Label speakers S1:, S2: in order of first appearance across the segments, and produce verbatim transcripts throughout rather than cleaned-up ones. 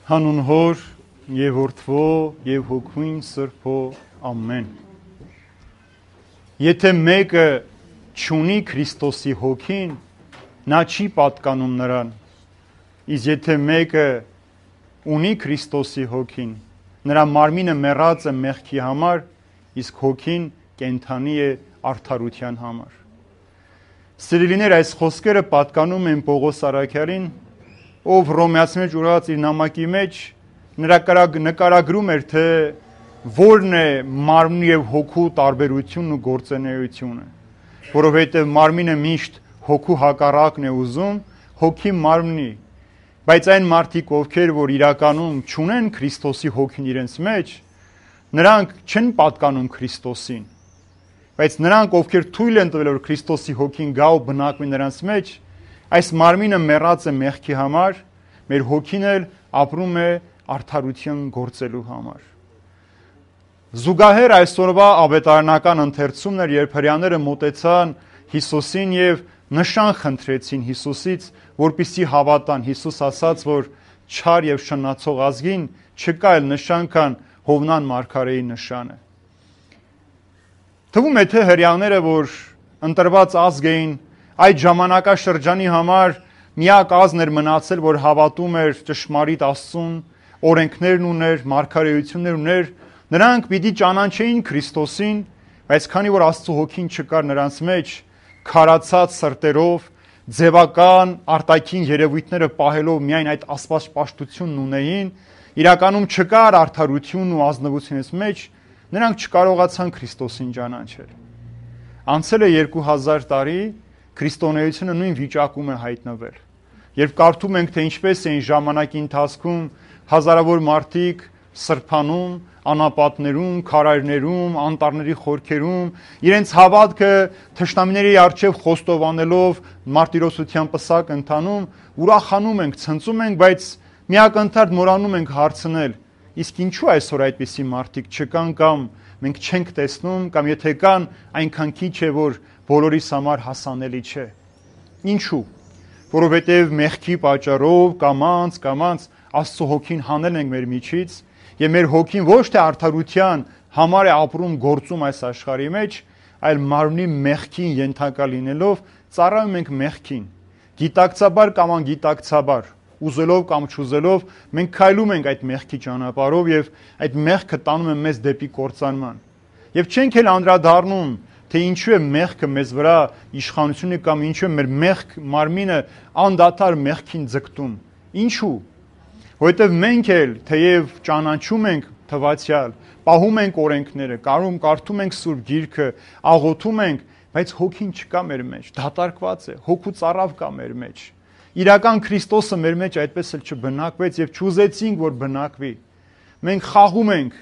S1: Հանուն Հոր եւ Որդվո եւ Հոգին Սրբո ամեն։ Եթե մեկը չունի Քրիստոսի հոգին, նա չի պատկանում նրան։ Իսկ եթե մեկը ունի Քրիստոսի հոգին, նրա մարմինը մեռած է մեղքի համար, իսկ հոգին կենդանի է արդարության համար։ Սիրելիներ, այս խոսքերը պատկանում են Պողոս առաքյալին, ով Հռոմեացի մեջ ուղղված իր նամակի մեջ նկարագրում էր, թե որն է մարմնի եւ հոգու տարբերությունն ու գործունեությունը, որովհետեւ մարմինը միշտ հոգու հակառակն է ուզում, հոգի մարմնի, բայց այն մարդիկ, ովքեր որ իրականում չունեն Քրիստոսի հոգին իրենց մեջ, նրանք չեն պատկանում Քրիստոսին, բայց նրանք, ովքեր թույլ են տվել, որ Քրիստոսի հոգին գա ու բնակվի նրանց մեջ, այս մարմինը մեռած է մեղքի համար, մեր հոգին էլ ապրում է արդարություն գործելու համար։ Զուգահեռ այսօրվա ավետարանական ընթերցումն էր, երբ հրեաները մոտեցան Հիսուսին եւ նշան խնդրեցին Հիսուսից, որպեսզի հավատան։ Հիսուս ասաց, որ չար եւ շնացող ազգին չկա այլ նշան, քան Հովնան մարգարեի նշանը։ Թվում է, թե հրեաները, որ ընտրված ազգ էին, այդ ժամանակաշրջանի համար միակ ազգն էր մնացել, որ հավատում էր ճշմարիտ Աստծուն, օրենքներն ուներ, մարգարեություններ ուներ, նրանք պիտի ճանաչեին Քրիստոսին, բայց քանի որ Աստծո հոգին չկար նրանց մեջ, քարացած սրտերով, ձևական արտաքին երևույթները պահելով միայն այդ աստվածպաշտությունն ունեին, իրականում չկար արդարություն ու ազնվությունից մեջ, նրանք չկարողացան Քրիստոսին ճանաչել։ Անցել է երկու հազար տարի, քրիստոնեությունը նույն վիճակում է հայտնվել։ Երբ կարդում ենք, թե ինչպես էին ժամանակի ընթացքում հազարավոր մարդիկ սրբանում, անապատներում, քարայրներում, անտառների խորքերում, իրենց հավատքը թշնամիների առջև խոստովանելով մարտիրոսության պսակ ընթանում, ուրախանում ենք, ցնծում ենք, բայց միակընդհատ մոռանում ենք հարցնել, իսկ ինչու այսօր այդպիսի մարդիկ չկան կամ մենք չենք տեսնում, կամ եթե կան, այնքան քիչ է, որ բոլորիս համար հասանելի չէ։ Ինչու՞։ Որովհետև մեղքի պատճառով կամած, կամած Աստծո հոգին հանել ենք մեր միջից, եւ մեր հոգին ոչ թե արդարության համար է ապրում, գործում այս աշխարհի մեջ, այլ մարմնի մեղքին ենթակա լինելով ծառայում ենք մեղքին։ Գիտակցաբար կամ անգիտակցաբար, ուզելով կամ չուզելով, մենք քայլում ենք այդ մեղքի ճանապարհով եւ այդ մեղքը տանում է մեզ դեպի կործանման։ Եվ չենք էլ անդրադառնում, թե ինչու է մեղքը մեզ վրա իշխանությունը կամ ինչու է մեր մեղք մարմինը անդադար մեղքին ձգտում։ Ինչու՞։ Որովհետև մենք էլ թեև ճանաչում ենք թվացյալ, պահում ենք օրենքները, կարում կարդում ենք Սուրբ Գիրքը, աղոթում ենք, բայց հոգին չկա մեր մեջ, դատարկված է, հոգու ծառավ կա մեր մեջ։ Իրական Քրիստոսը մեր մեջ այդպես էլ չբնակվեց եւ չուզեցինք, որ բնակվի։ Մենք խաղում ենք,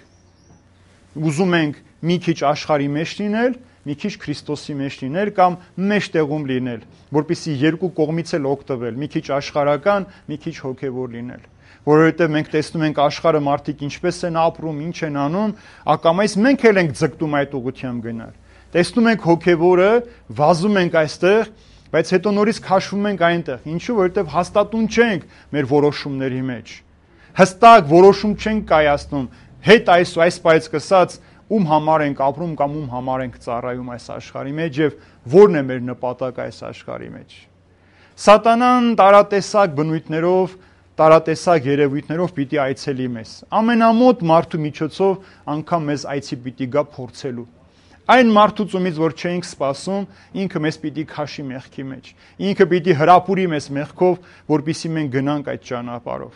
S1: ուզում ենք մի քիչ աշխարհի մեջ լինել, մի քիչ Քրիստոսի մեջ լինել կամ մեջտեղում լինել, որպեսզի երկու կողմից էլ օգտվել, մի քիչ աշխարհական, մի քիչ հոգևոր լինել։ Որովհետև մենք տեսնում ենք աշխարհը մարդիկ ինչպես են ապրում, ինչ են անում, ակամայից մենք էլ ենք ձգտում այդ ուղղությամբ գնալ։ Տեսնում ենք հոգևորը, վազում ենք այստեղ, բայց հետո նորից քաշվում ենք այնտեղ։ Ինչու՞, որովհետև հաստատուն չենք մեր որոշումների մեջ։ Հստակ որոշում չենք կայացնում, հետ այս այս պայծ կսած ում համար ենք ապրում կամ ում համար ենք ծառայում այս աշխարհի մեջ եւ որն է մեր նպատակը այս աշխարհի մեջ։ Սատանան տարատեսակ բնույթներով, տարատեսակ երևույթներով պիտի այցելի մեզ։ Ամենամոտ մարդու միջոցով անգամ մեզ այցի պիտի գա փորձելու։ Այն մարդուցումից, որ չէինք սպասում, ինքը մեզ պիտի քաշի մեղքի մեջ։ Ինքը պիտի հրապուրի մեզ մեղքով, որպեսզի մենք գնանք այդ ճանապարհով։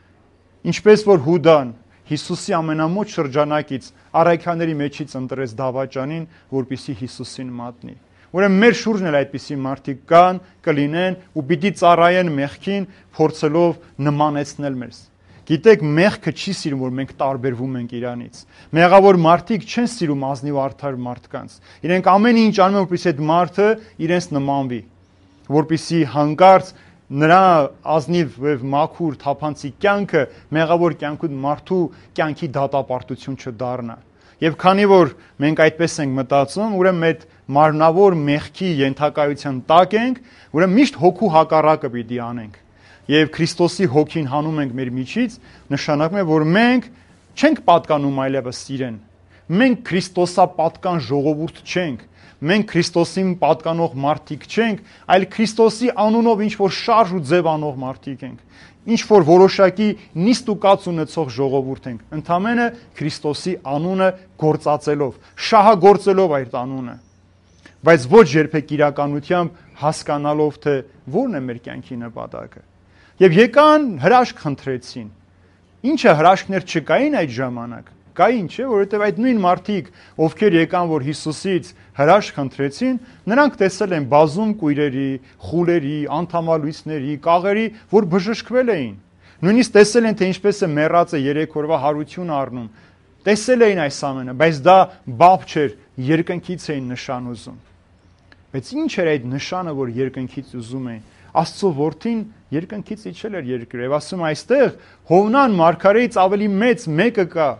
S1: Ինչպես որ Հուդան Հիսուսի ամենամոտ շրջանակից առաքյաների մեջից ընտրեց դավաճանին, որպեսզի Հիսուսին մատնի։ Ուրեմն մեր շուրջն էլ այդպիսի մարդիկ կան, կլինեն ու պիտի ծառայեն մեղքին, փորձելով նմանեցնել մեզ։ Գիտեք, մեղքը չի սիրում, որ մենք տարբերվում ենք իրանից։ Մեղավոր մարդիկ չեն սիրում ազնիվ արդար մարդկանց։ Իրենք ամեն ինչ անում են, որպեսզի այդ մարդը իրենց նմանվի, որպեսզի հանկարծ նրա ազնիվ եւ մաքուր թափանցի կյանքը մեղավոր կյանքու մարդու կյանքի դատապարտություն չդառնա։ Եվ քանի որ մենք այդպես ենք մտածում, ուրեմն այդ մարմնավոր մեղքի ենթակայության տակ ենք, ուրեմն միշտ հոգու հակառակը պիտի անենք։ եւ Քրիստոսի հոգին հանում ենք մեր միջից, նշանակում է, որ մենք չենք պատկանում այլևս իրեն։ Մենք Քրիստոսապատկան ժողովուրդ չենք։ Մենք Քրիստոսին պատկանող մարդիկ չենք, այլ Քրիստոսի անունով ինչ որ շարժ ու ձև անող մարդիկ ենք։ Ինչ որ որոշակի նիստ ու կաց ունեցող ժողովուրդ ենք, ընդամենը Քրիստոսի անունը գործածելով, շահագործելով այդ անունը, բայց ոչ երբեք իրականությամբ հասկանալով, թե որն է մեր կյանքի նպատակը։ Եվ եկան հրաշք խնդրեցին։ Ինչը հրաշքներ չկային այդ ժամանակ, կային, չէ, որովհետև այդ նույն մարդիկ, ովքեր եկան, որ Հիսուսից հրաշք խնդրեցին, նրանք տեսել են բազում կույրերի, խուլերի, անդամալույսների, կաղերի, որ բժշկվել էին։ Նույնիսկ տեսել են, թե ինչպես է մեռածը երեք օրվա հարություն առնում։ Տեսել էին այս ամենը, բայց դա բապ չէր, երկնքից էին նշան ուզում։ Բայց ինչ էր այդ նշանը, որ երկնքից ուզում էին։ Աստծո որդին երկնքից իջել էր երկրը, եւ ասում այստեղ Հովնան մարգարեից ավելի մեծ մեկը կա։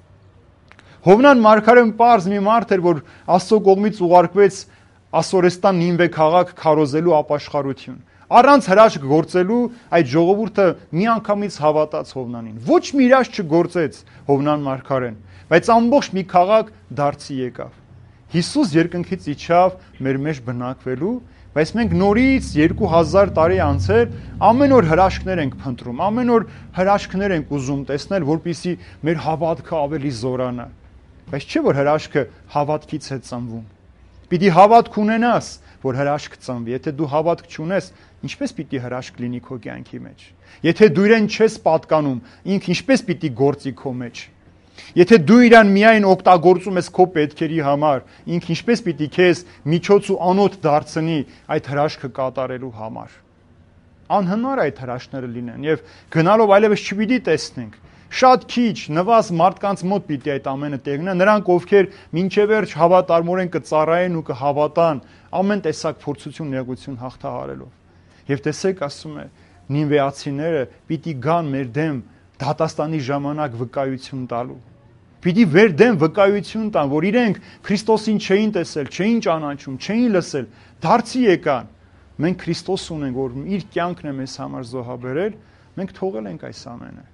S1: Հովնան մարգարեն պարզ մի մարդ էր, որ Աստծո կողմից ուղարկվեց Ասորեստան Նինվե քաղաք քարոզելու ապաշխարություն։ Առանց հրաշք գործելու այդ ժողովուրդը միանգամից հավատաց Հովնանին։ Ոչ մի հրաշք չգործեց Հովնան մարգարեն, բայց ամբողջ մի քաղաք դարձի եկավ։ Հիսուս երկնքից իջավ մեր մեջ բնակվելու, բայց մենք նորից երկու հազար տարի անցել ամեն օր հրաշքներ ենք փնտրում, ամեն օր հրաշքներ ենք ուզում տեսնել, որպեսզի մեր հավատքը ավելի զորանա։ Բայց չէ որ հրաշքը հավատքից է ծնվում։ Պիտի հավատք ունենաս, որ հրաշք ծնվի։ Եթե դու հավատք չունես, ինչպես պիտի հրաշք լինի քո կյանքի մեջ։ Եթե դու իրեն չես պատկանում, ինքը ինչպես պիտի գործի քո մեջ։ Եթե դու իրան միայն օգտագործում ես քո պետքերի համար, ինքը ինչպես պիտի քեզ միջոց ու անոթ դարձնի այդ հրաշքը կատարելու համար։ Անհնար այդ հրաշքները լինեն եւ գնալով այլևս չպիտի տեսնենք։ Շատ քիչ նվազ մարդկանց մոտ պիտի այդ ամենը տեղնա, նրանք ովքեր մինչև վերջ հավատարմորեն կծառայեն ու կհավատան ամեն տեսակ փորձություն, նեղություն հաղթահարելով։ Եվ տեսեք, ասում է, նինվեացիները պիտի գան մեր դեմ դատաստանի ժամանակ վկայություն տալու։ Պիտի վեր դեմ վկայություն տան, որ իրենք Քրիստոսին չէին տեսել, չէին ճանաչում, չէին լսել, դարձի եկան։ Մենք Քրիստոս ունենք, որ իր կյանքն է մեզ համար զոհաբերել, մենք թողել ենք այս ամենը։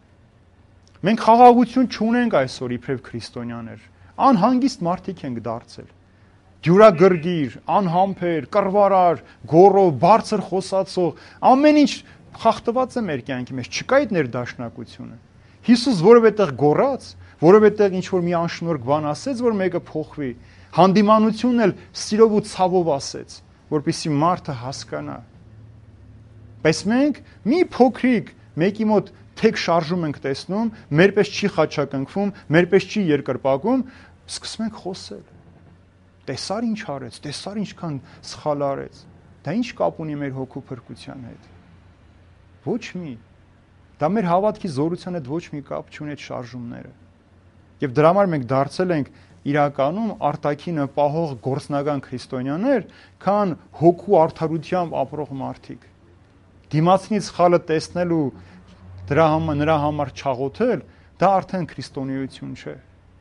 S1: Մենք խաղաղություն չունենք այսօր իբրև քրիստոնյաներ, անհանգիստ մարդիկ ենք դարձել։ Դյուրագրգիռ, անհամբեր, կռվարար, գոռով, բարձր խոսացող, ամեն ինչ խախտված է մեր կյանքի մեջ, չկա այդ ներդաշնակությունը։ Հիսուս որևէ տեղ գոռաց, որևէ տեղ ինչ որ մի անշնորհք բան ասեց, որ մեկը փոխվի, հանդիմանությունն էլ սիրով ու ցավով ասեց, որպեսզի մարդը հասկանա։ Բայց մենք մի փոքրիկ մեկի մոտ թեք շարժում ենք տեսնում, մերպես չի խաչակնքվում, մերպես չի երկրպագում, սկսում ենք խոսել։ Տեսար ինչ արեց, տեսար ինչքան սխալ արեց։ Դա ինչ կապ ունի մեր հոգու փրկության հետ։ Ոչ մի։ Դա մեր հավատքի զորության հետ ոչ մի կապ չունի այդ շարժումները։ Եվ դրա համար մենք դարձել ենք իրականում արտաքինը պահող գործնական քրիստոնյաներ, քան հոգու արդարությամբ ապրող մարդիկ։ Դիմացնից սխալը տեսնելու դրա համար նրա համար չաղոթել, դա արդեն քրիստոնեություն չէ։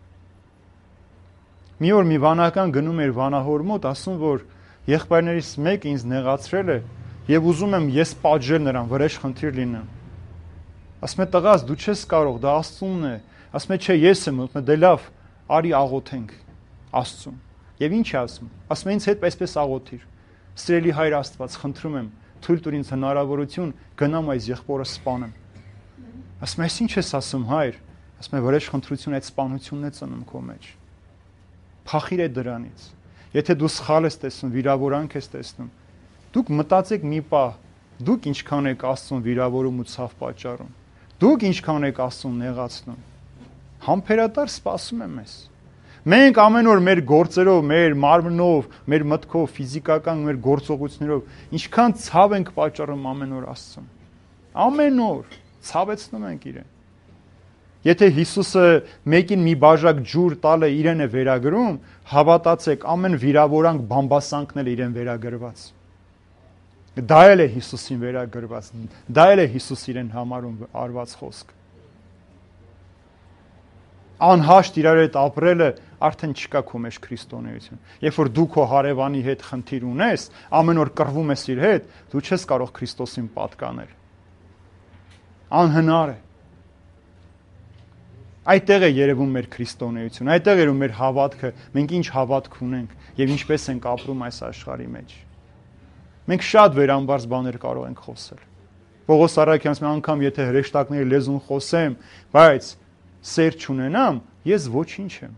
S1: Մի օր մի վանական գնում էր վանահոր մոտ, ասում որ եղբայրներից մեկը ինձ նեղացրել է եւ ուզում եմ ես պատժել նրան, վրեժ խնդիր լինեմ։ Ասում է տղաս, դու չես կարող, դա Աստծունն է։ Ասում է չէ, ես եմ, ասում է դե լավ, արի աղոթենք Աստծուն։ Եվ ինչ է ասում։ Ասում է ինձ հետ այսպես աղոթիր։ Սիրելի Հայր Աստված, խնդրում եմ, թույլ տուր ինձ հնարավորություն գնամ այս եղբորը սպանեմ։ Ասում է, «Այս ինչ ես ասում, Հայր»։ Ասում է, «Վրեժ խնդրություն այդ սպանությունն է ծնում քո մեջ»։ Փախիր այդ դրանից։ Եթե դու սխալ ես տեսնում, վիրավորանք ես տեսնում, դուք մտածեք մի պահ, դուք ինչքան եք Աստծուն վիրավորում ու ցավ պատճառում։ Դուք ինչքան եք Աստծուն նեղացնում։ Համբերատար սպասում եմ ես։ Մենք ամեն օր մեր գործերով, մեր մարմնով, մեր մտքով, ֆիզիկական մեր գործողություններով ինչքան ցավ ենք պատճառում ամեն օր Աստծուն։ Ամեն օր ցավեցնում ենք իրեն։ Եթե Հիսուսը մեկին մի բաժակ ջուր տալը իրեն է վերագրում, հավատացեք, ամեն վիրավորանք բամբասանքն էլ իրեն վերագրված։ Դա էլ է Հիսուսին վերագրված, դա էլ է Հիսուս իրեն համարում արված խոսք։ Անհաշտ իրար հետ ապրելը արդեն չկա քո մեջ քրիստոնեություն։ Երբ որ դու քո հարևանի հետ խնդիր ունես, ամեն օր կռվում ես իր հետ, դու չես կարող Քրիստոսին պատկանել։ Անհնար է։ Այդտեղ է երևում մեր քրիստոնեությունը, այդտեղ է մեր հավատքը, մենք ինչ հավատք ունենք եւ ինչպես ենք ապրում այս աշխարհի մեջ։ Մենք շատ վերամբարձ բաներ կարող ենք խոսել։ Պողոս Արաքյանց մի անգամ եթե հրեշտակների լեզուն խոսեմ, բայց սեր չունենամ, ես ոչինչ եմ։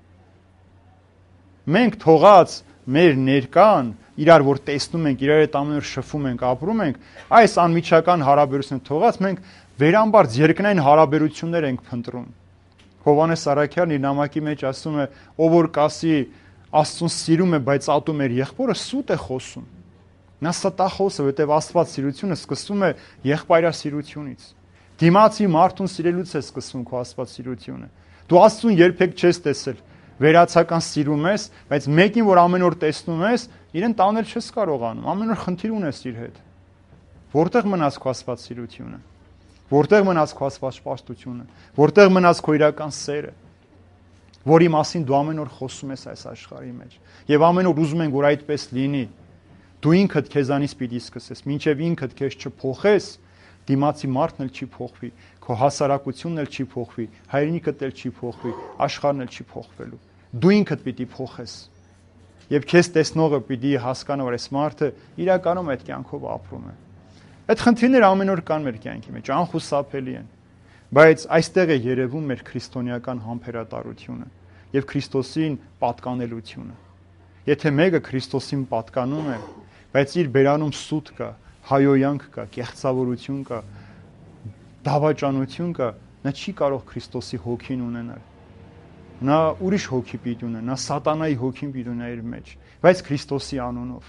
S1: Մենք թողած մեր ներկան, իրար որ տեսնում ենք, իրար հետ ամեն օր շփվում ենք, ապրում ենք, այս անմիջական հարաբերությունը թողած մենք վերամբարձ երկնային հարաբերություններ ենք փնտրում։ Հովհաննես Արաքյանն իր նամակի մեջ ասում է, ով որ կասի Աստծուն սիրում է, բայց ատում էր եղբորը, սուտ է խոսում։ Նա ստախոս է, որտեղ Աստված սիրությունը սկսում է եղբայրասիրությունից։ Դիմացի մարդուն սիրելուց է սկսվում քո Աստված սիրությունը։ Դու Աստծուն երբեք չես տեսել, վերացական սիրում ես, բայց մեկին, որ ամեն օր տեսնում ես, իրեն տանել չես կարողանում, ամեն օր խնդիր ունես իր հետ։ Որտեղ մնաց քո Աստված սիրությունը։ Որտեղ մնաց քո Աստված պաշտությունը, որտեղ մնաց քո իրական սերը, որի մասին դու ամեն օր խոսում ես այս աշխարհի մեջ։ Եվ ամեն օր ուզում ենք, որ այդպես լինի։ Դու ինքդ քեզանից պիտի սկսես, մինչև ինքդ քեզ չփոխես, դիմացի մարդն էլ չի փոխվի, քո հասարակությունն էլ չի փոխվի, հայրենիքդ էլ չի փոխվի, աշխարհն էլ չի փոխվելու։ Դու ինքդ պիտի փոխես։ Եվ քեզ տեսնողը պիտի հասկանա, որ այս մարդը իրականում այդ կյանքով ապրում է։ Այդ խնդիրները ամեն օր կան մեր կյանքի մեջ, անխուսափելի են, բայց այստեղ է երևում մեր քրիստոնեական համբերատարությունը եւ Քրիստոսին պատկանելությունը։ Եթե մեկը Քրիստոսին պատկանում է, բայց իր բերանում սուտ կա, հայոյանք կա, կեղծավորություն կա, դավաճանություն կա, նա չի կարող Քրիստոսի հոգին ունենալ։ Նա ուրիշ հոգի պիտի ունենա, նա սատանայի հոգին պիտի ունենա իր մեջ, բայց Քրիստոսի անունով։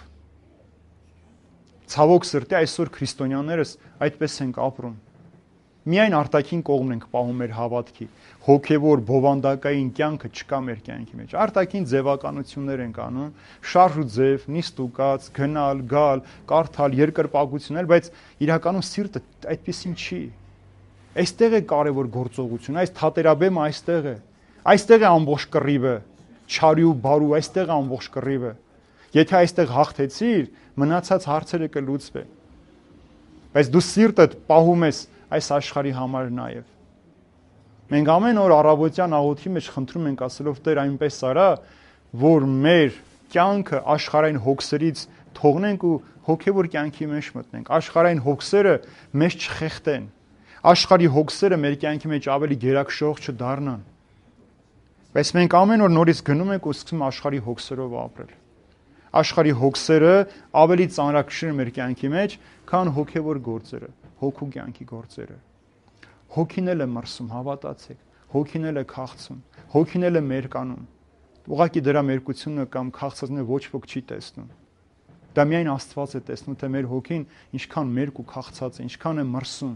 S1: Ցավոք սրտի այսօր քրիստոնյաներս այդպես ենք ապրում։ Միայն արտաքին կողմն ենք պահում մեր հավատքի, հոգևոր բովանդակային կյանքը չկա մեր կյանքի մեջ։ Արտաքին ձևականություններ ենք անում, շարժ ու ձև, նիստ ու կաց, գնալ, գալ, կարդալ, երկրպագություններ, բայց իրականում սիրտը այդպեսին չի։ Այստեղ է կարևոր գործողությունը, այս թատերաբեմը այստեղ է։ Այստեղ է ամբողջ կռիվը, չարի ու բարու, այստեղ է ամբողջ կռիվը։ Եթե այստեղ հաղթեցիր, մնացած հարցերը կլուծվեն։ Բայց դու սիրտդ պահում ես այս աշխարհի համար նաև։ Մենք ամեն օր առավոտյան աղոթքի մեջ խնդրում ենք ասելով Տեր այնպես արա, որ մեր կյանքը աշխարհային հոգսերից թողնենք ու հոգևոր կյանքի մեջ մտնենք։ Աշխարհային հոգսերը մեզ չխեղդեն։ Աշխարհի հոգսերը մեր կյանքի մեջ ավելի գերակշռող չդառնան։ Բայց մենք ամեն օր նորից գնում ենք ու սկսում աշխարհի հոգսերով ապրել։ Աշխարհի հոգսերը ավելի ծանրակշիռ են մեր կյանքի մեջ, քան հոգևոր գործերը, հոգու կյանքի գործերը։ Հոգին էլ է մրսում, հավատացեք, հոգին էլ է քաղցում, հոգին էլ է մերկանում։ Ուղղակի դրա մերկությունը կամ քաղցածությունը ոչ ոք չի տեսնում։ Դա միայն Աստված է տեսնում, թե մեր հոգին ինչքան մերկ ու քաղցած է, ինչքան է մրսում։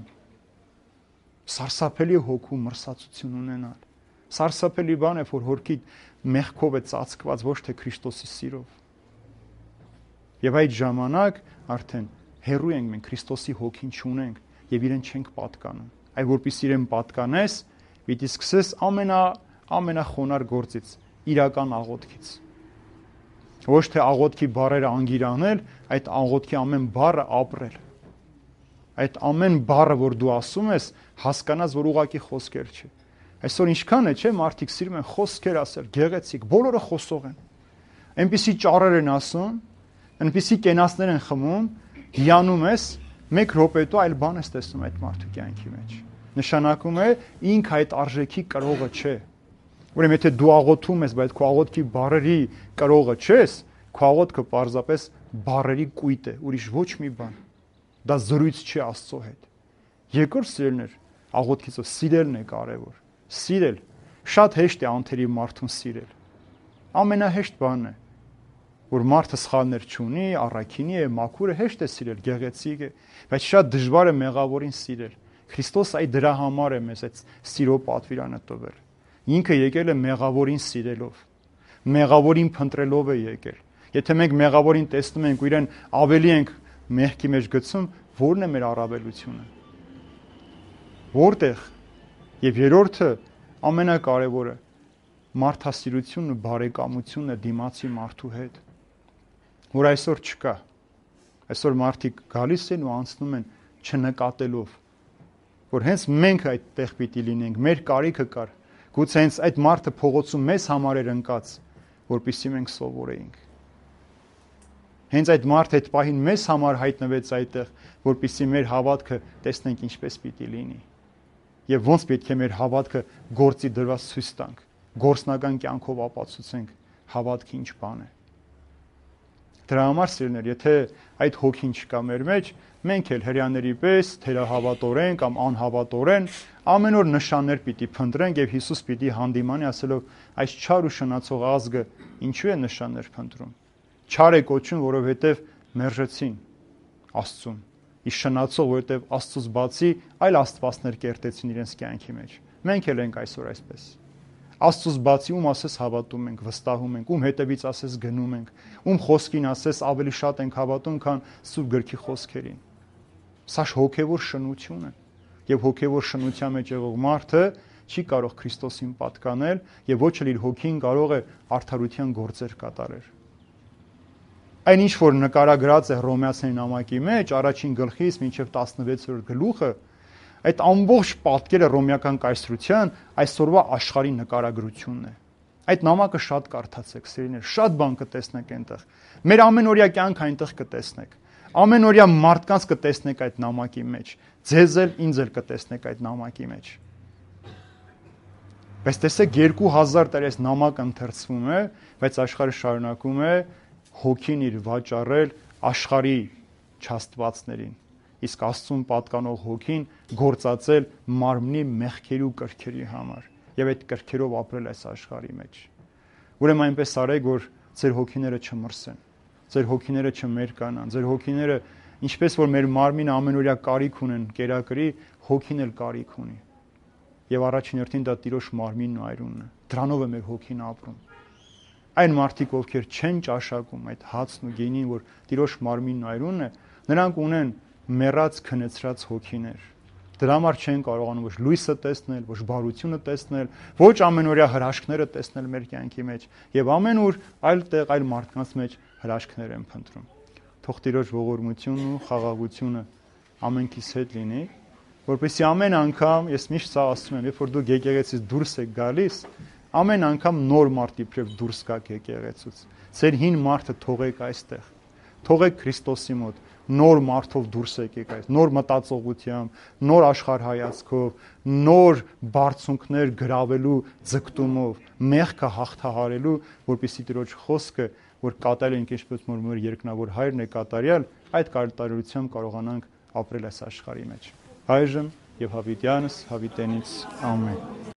S1: Սարսափելի հոգու մրսածություն ունենալ։ Սարսափելի բան է, որ հոգի մեղքով է ծածկված, ոչ թե Քրիստոսի սիրով։ Եվ այդ ժամանակ արդեն հեռու ենք մենք Քրիստոսի հոգին չունենք եւ իրեն չենք պատկանում։ Այլ որպեսզի իրեն պատկանես, պիտի սկսես ամենա ամենախոնար գործից, իրական աղոթքից։ Ոչ թե աղոթքի բառերը անգիր անել, այդ աղոթքի ամեն բառը ապրել։ Այդ ամեն բառը, որ դու ասում ես, հասկանաս, որ ուղակի խոսքեր չէ։ Այսօր ինչքան է, չէ, մարդիկ սիրում են խոսքեր ասել, գեղեցիկ, բոլորը խոսող են։ Այնպիսի ճառեր են ասում, այնպիսի կենացներ են խմում, հիանում ես, մեկ րոպետու այլ բան ես տեսնում այդ մարդու կյանքի մեջ։ Նշանակում է ինք այդ արժեքի կրողը չէ։ Ուրեմն եթե դու աղոթում ես, բայց քո աղոթքի բառերի կրողը չես, քո աղոթքը պարզապես բառերի կույտ է, ուրիշ ոչ մի բան։ Դա զրույց չի Աստծո հետ։ Երկրորդ սիրելներ, աղոթքից սիրելն է կարևոր։ Սիրել, շատ հեշտ է անթերի մարդուն սիրել։ Ամենահեշտ բանն է, որ մարդը սխալներ չունի, առաքինի է, մաքուր է, հեշտ է սիրել, գեղեցիկ է, բայց շատ դժվար է մեղավորին սիրել։ Քրիստոս այդ դրա համար է մեզ այդ սիրո պատվիրանը տվել։ Ինքը եկել է մեղավորին սիրելով, մեղավորին փնտրելով է եկել։ Եթե մենք մեղավորին տեսնում ենք ու իրեն ավելի ենք մեղքի մեջ գցում, ո՞րն է մեր առավելությունը։ Որտեղ։ Եվ երրորդը ամենակարևորը մարդասիրությունն ու բարեկամությունն է դիմացի մարդու հետ, որ այսօր չկա։ Այսօր մարդիկ գալիս են ու անցնում են չնկատելով, որ հենց մենք այդտեղ պիտի լինենք, մեր կարիքը կար։ Գուցե հենց այդ մարդը փողոցում մեզ համար էր ընկած, որպեսզի մենք սովորեինք։ Հենց այդ մարդը այդ պահին մեզ համար հայտնվեց այդտեղ, որպեսզի մեր հավատքը տեսնենք ինչպես պիտի լինի։ Եվ ոնց պետք է մեր հավատքը գործի դրված ցույց տանք, գործնական կյանքով ապացուցենք հավատքը ինչ բան է։ Դրա համար սիրներ, եթե այդ հոգին չկա մեր մեջ, մենք էլ հрьяաների պես թերահավատորեն կամ անհավատորեն ամեն օր նշաններ պիտի փնտրենք եւ Հիսուս պիտի հանդիմանի ասելով այս չար ու շնացող ազգը ինչու է նշաններ փնտրում։ Չար է կոչում, որովհետեւ մերժեցին Աստծուն։ Իսկ շնացող, որովհետեւ Աստծուց բացի այլ աստվածներ կերտեցին իրենց կյանքի մեջ։ Մենք էլ ենք այսօր այսպես։ Աստծուց բացի ում ասես հավատում ենք, վստահում ենք, ում հետևից ասես գնում ենք, ում խոսքին ասես ավելի շատ ենք հավատում, քան Սուրբ գրքի խոսքերին։ Սա հոգևոր շնություն է։ Եվ հոգևոր շնության մեջ եղող մարդը չի կարող Քրիստոսին պատկանել եւ ոչ էլ իր հոգին կարող է արդարության գործեր կատարել։ Այն ինչ որ նկարագրած է Հռոմեացիների նամակի մեջ, առաջին գլխից մինչև տասնվեցերորդ գլուխը, այդ ամբողջ պատկերը ռոմեական կայսրության այսօրվա աշխարհի նկարագրությունն է։ Այդ նամակը շատ կարդացեք, սիրելիներ, շատ բան կտեսնեք այնտեղ։ Մեր ամենօրյա կյանքը այնտեղ կտեսնեք։ Ամենօրյա մարդկանց կտեսնեք այդ նամակի մեջ։ Ձեզ էլ, ինձ էլ կտեսնեք այդ նամակի մեջ։ Բայց տեսեք երկու հազար տարի այս նամակը ընթերցվում է, բայց աշխարհը շարունակում է հոգին իր վաճառել աշխարհի չաստվածներին։ Իսկ Աստծուն պատկանող հոգին գործածել մարմնի մեղքերի ու կրքերի համար եւ այդ կրքերով ապրել այս աշխարհի մեջ։ Ուրեմն այնպես արեք, որ ձեր հոգիները չմրսեն, ձեր հոգիները չմերկանան, ձեր հոգիները ինչպես որ մեր մարմինը ամենօրյա կարիք ունեն կերակրի, հոգին էլ կարիք ունի։ Եվ առաջին հերթին դա Տիրոջ մարմինն ու այրունն է։ Դրանով է մեր հոգին ապրում։ Այն մարդիկ, ովքեր չեն ճաշակում այդ հացն ու գինին, որ Տիրոջ մարմինն ու այրունն է, նրանք ունեն մեռած քնեցրած հոգիներ։ Դրա համար չեն կարողանում ոչ լույսը տեսնել, ոչ բարությունը տեսնել, ոչ ամենօրյա հրաշքները տեսնել մեր կյանքի մեջ եւ ամենուր այլ տեղ այլ մարդկանց մեջ հրաշքներ են փնտրում։ Թող Տիրոջ ողորմությունն ու խաղաղությունը ամենքիս հետ լինի, որպեսզի ամեն անգամ ես միշտ սա ասում եմ, երբ որ դուք եկեղեցից դուրս եք գալիս, ամեն անգամ նոր մարդ իբրև դուրս գաք եկեղեցուց։ Ձեր հին մարդը թողեք այստեղ։ Թողեք Քրիստոսի մոտ նոր մարդով դուրս եկեք այս, նոր մտածողությամբ, նոր աշխարհայացքով, նոր բարձունքներ գրավելու ձգտումով, մեղքը հաղթահարելու, որպեսզի Տիրոջ խոսքը, որ կատարել ենք ինչպես որ մեր երկնավոր Հայրն է կատարյալ, այդ կատարելությամբ կարողանանք ապրել այս աշխարհի մեջ։ Այժմ եւ հավիտյանս հավիտենից ամեն։